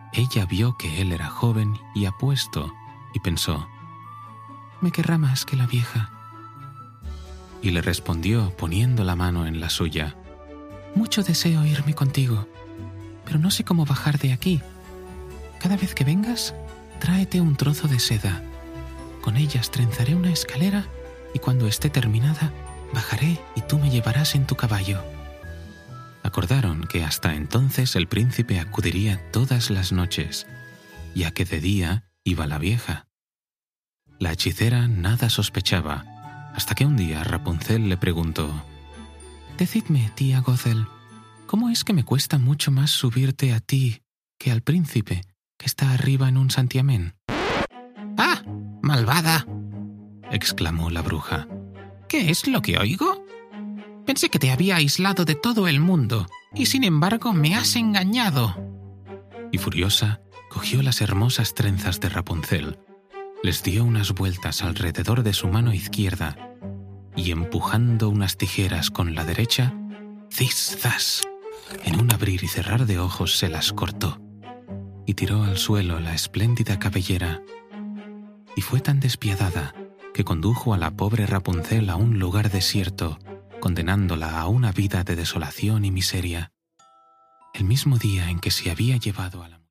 Ella vio que él era joven y apuesto y pensó: «Me querrá más que la vieja». Y le respondió poniendo la mano en la suya: «Mucho deseo irme contigo, pero no sé cómo bajar de aquí. Cada vez que vengas, tráete un trozo de seda. Con ellas trenzaré una escalera y cuando esté terminada, bajaré y tú me llevarás en tu caballo». Acordaron que hasta entonces el príncipe acudiría todas las noches, ya que de día iba la vieja. La hechicera nada sospechaba, hasta que un día Rapunzel le preguntó: «Decidme, tía Gothel, ¿cómo es que me cuesta mucho más subirte a ti que al príncipe, que está arriba en un santiamén?» «¡Ah, malvada!», exclamó la bruja. «¿Qué es lo que oigo? Pensé que te había aislado de todo el mundo, y sin embargo me has engañado». Y furiosa, cogió las hermosas trenzas de Rapunzel, les dio unas vueltas alrededor de su mano izquierda y empujando unas tijeras con la derecha, ¡zis, zas!, en un abrir y cerrar de ojos se las cortó y tiró al suelo la espléndida cabellera. Y fue tan despiadada que condujo a la pobre Rapunzel a un lugar desierto, condenándola a una vida de desolación y miseria. El mismo día en que se había llevado a la